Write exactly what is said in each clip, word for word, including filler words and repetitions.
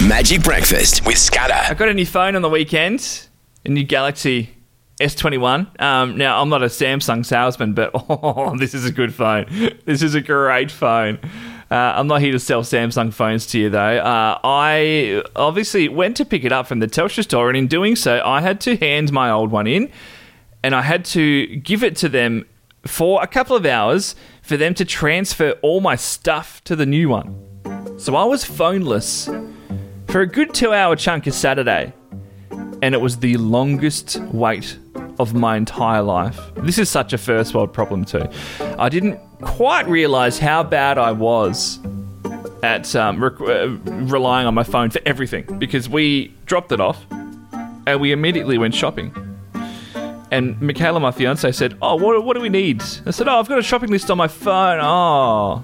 Magic Breakfast with Scudder. I got a new phone on the weekend, a new Galaxy S twenty-one. Um, now, I'm not a Samsung salesman, but oh, this is a good phone. This is a great phone. Uh, I'm not here to sell Samsung phones to you, though. Uh, I obviously went to pick it up from the Telstra store, and in doing so, I had to hand my old one in, and I had to give it to them for a couple of hours for them to transfer all my stuff to the new one. So I was phoneless for a good two-hour chunk of Saturday, and it was the longest wait of my entire life. This is such a first world problem too. I didn't quite realise how bad I was at um, rec- uh, relying on my phone for everything, because we dropped it off and we immediately went shopping. And Michaela, my fiance, said, oh, what, what do we need? I said, oh, I've got a shopping list on my phone. Oh,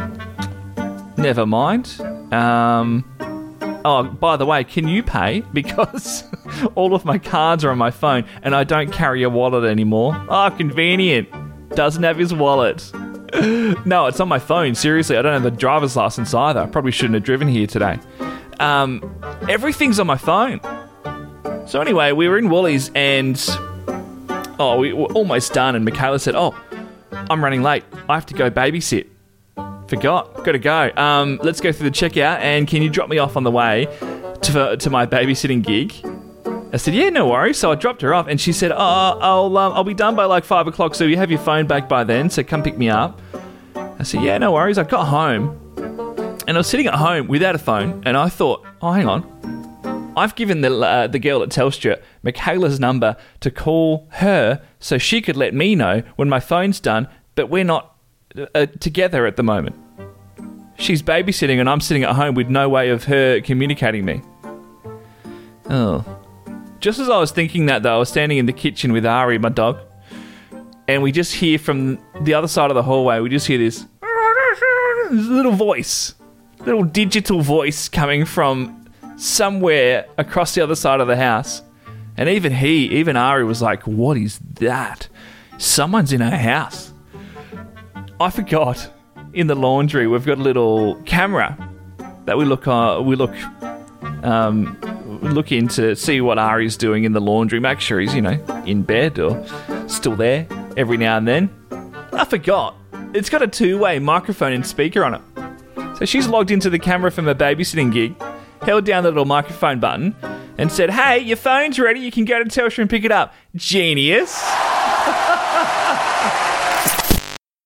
never mind. Um... Oh, by the way, can you pay? Because all of my cards are on my phone and I don't carry a wallet anymore. Oh, convenient. Doesn't have his wallet. No, it's on my phone. Seriously, I don't have the driver's license either. I probably shouldn't have driven here today. Um, everything's on my phone. So anyway, we were in Woolies and oh, we were almost done. And Michaela said, oh, I'm running late. I have to go babysit. Forgot. Got to go. Um, let's go through the checkout, and can you drop me off on the way to to my babysitting gig? I said, yeah, no worries. So I dropped her off, and she said, oh, I'll um, I'll be done by like five o'clock, so you have your phone back by then, so come pick me up. I said, yeah, no worries. I got home, and I was sitting at home without a phone, and I thought, oh, hang on. I've given the uh, the girl at Telstra Michaela's number to call her so she could let me know when my phone's done, but we're not Uh, together at the moment. She's babysitting and I'm sitting at home with no way of her communicating me. Oh. Just as I was thinking that, though, I was standing in the kitchen with Ari, my dog, and we just hear from the other side of the hallway, we just hear this, this little voice, little digital voice coming from somewhere across the other side of the house. And even he, even Ari was like, what is that? Someone's in her house. I forgot, in the laundry, we've got a little camera that we look uh, we look um, look in to see what Ari's doing in the laundry, make sure he's, you know, in bed or still there every now and then. I forgot. It's got a two-way microphone and speaker on it. So she's logged into the camera from her babysitting gig, held down the little microphone button, and said, hey, your phone's ready, you can go to Telstra and pick it up. Genius.